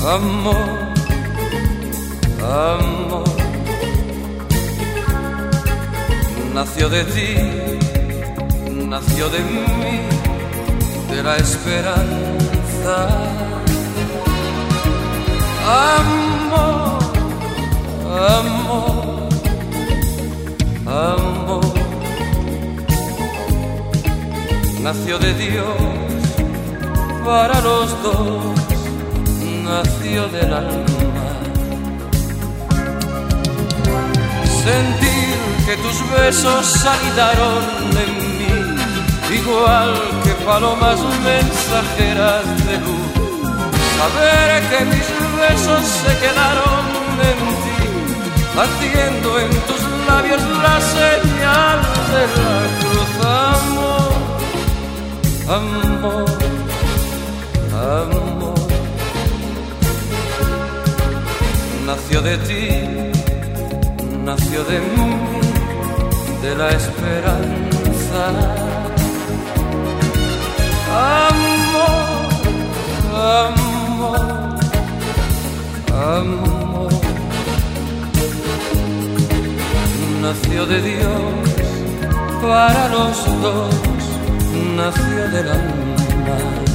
Amor, amor, nació de ti, nació de mí, de la esperanza. Amor, amor, amor, nació de Dios para los dos, nació del alma. Sentir que tus besos anidaron en mí, igual que palomas mensajeras de luz. Saber que mis besos se quedaron en ti, haciendo en tus labios la señal de la cruz. Amor, amor, amor, nació de ti, nació de mí, de la esperanza. Amor, amor, amor, nació de Dios para los dos, nació del alma.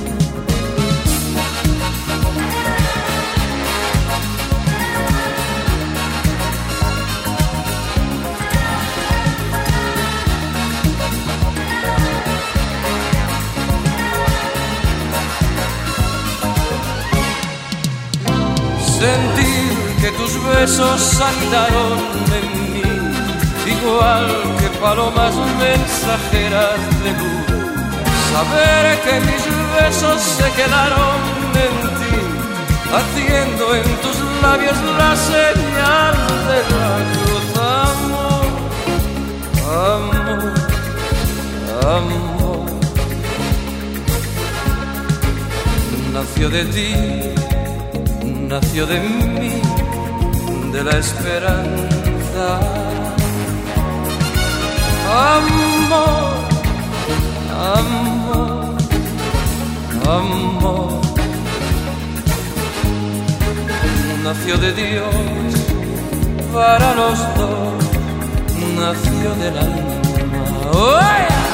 Sentir que tus besos anidaron en mí, igual que palomas mensajeras de luz. Saber que mis besos se quedaron en ti, haciendo en tus labios la señal de la cruz. Amor, amor, amor, nació de ti, nació de mí, de la esperanza. Amor, amor, amor, nació de Dios para los dos, nació del alma. ¡Oh, yeah!